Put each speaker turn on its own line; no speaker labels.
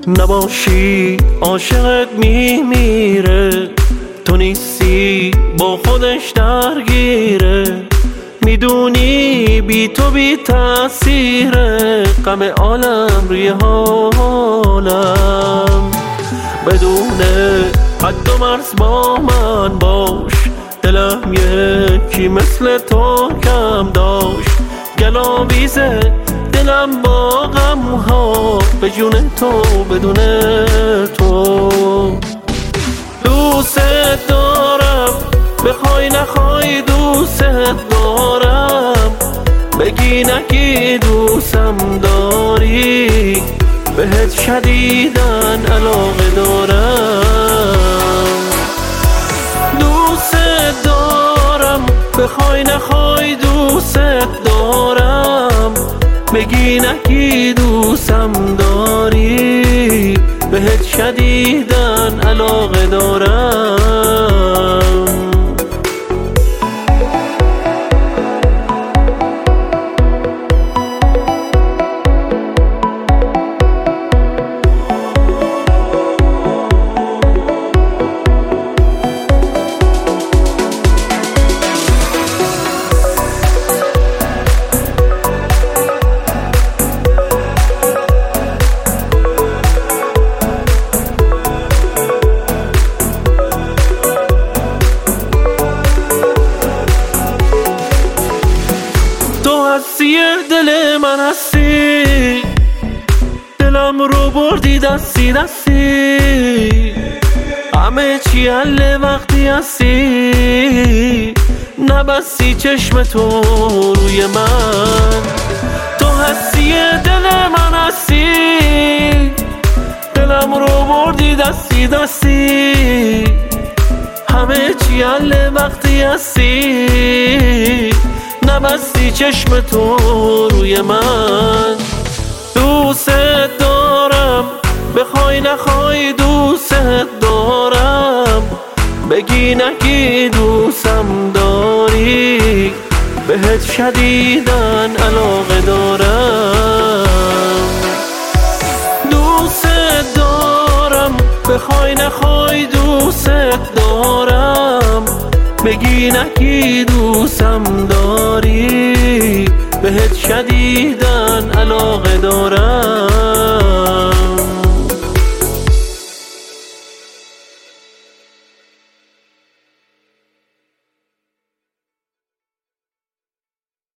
نباشی عاشقت میمیره، تو نیستی با خودش درگیره. میدونی بی تو بی تأثیره، غم عالم روی حالم. بدون حد و مرز با من باش، دلم یکی مثل تو کم داشت. گلاویزه دلم با غم ها، به جون تو بدون تو. دوست دارم بخوای نخوای، دوست دارم بگی نگی دوستم داری. بهت شدیدن علاقه دارم. دوست دارم بخوای نخوای، دوست دارم بگی نگی دوستم داری. بهت شدیدن علاقه دارم. هستی دل من هستی، دلم رو بردی دستی دستی. همه چی حل وقتی هستی، نبستی چشم تو روی من. تو هستی دل من هستی، دلم رو بردی دستی دستی. همه چی حل وقتی هستی، نبستی چشم تو روی من. دوست دارم بخوای نخوای، دوست دارم بگی نگی دوستم داری. بهت شدیدن علاقه دارم. دوست دارم بخوای نخوای، دوست دارم بگی نگی دوستم داری. بهت شدیدن